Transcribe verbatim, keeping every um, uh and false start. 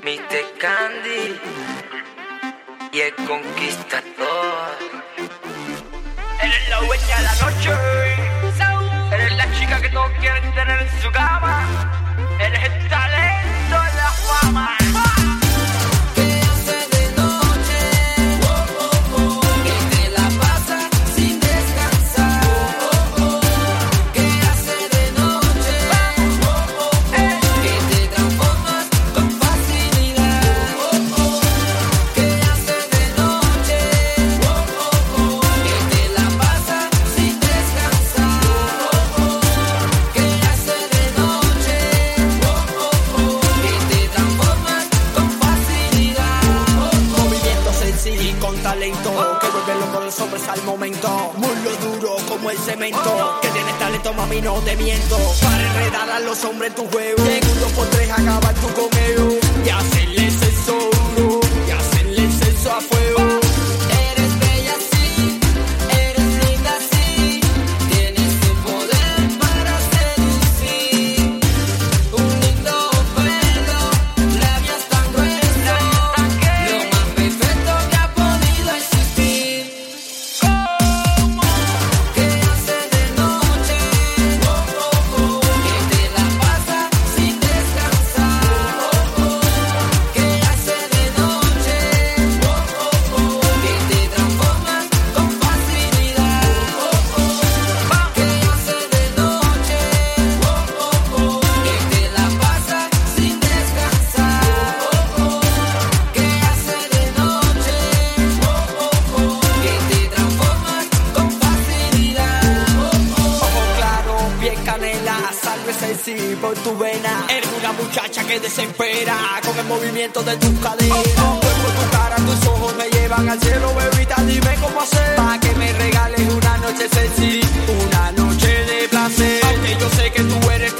mister Candy y el conquistador. Eres la dueña de la noche, eres la chica que todos quieren tener en su cama, eres el talento de la fama. Talento que vuelve loco los hombres al momento. Muslo duro como el cemento. Que tienes talento, mami, no te miento. Para enredar a los hombres en tu juego. En uno por tres acabar tú con ellos. Y hacerle sexo duro. Y hacerle sexo a fuego. Eres bella así, eres linda así. Tienes el poder para seducir. Un lindo pelo, labios tan gruesos. Lo más perfecto que ha podido existir. ¿Cómo? ¿Qué hace de noche? Que te la pasa sin descansar. ¿Qué hace de noche? Que te transformas con facilidad. ¿Qué hace de noche? Que te la pasa sin descansar. ¿Qué hace de noche? Que te transformas con facilidad. Ojo claro, piel canela, sangre sexy por tu vena. Eres una muchacha que desespera con el movimiento de tus caderas. Cuerpo, tu cara, tus ojos me llevan al cielo, bebita, dime cómo hacer pa' que me regales una noche sexy, una noche de placer. Aunque yo sé que tú eres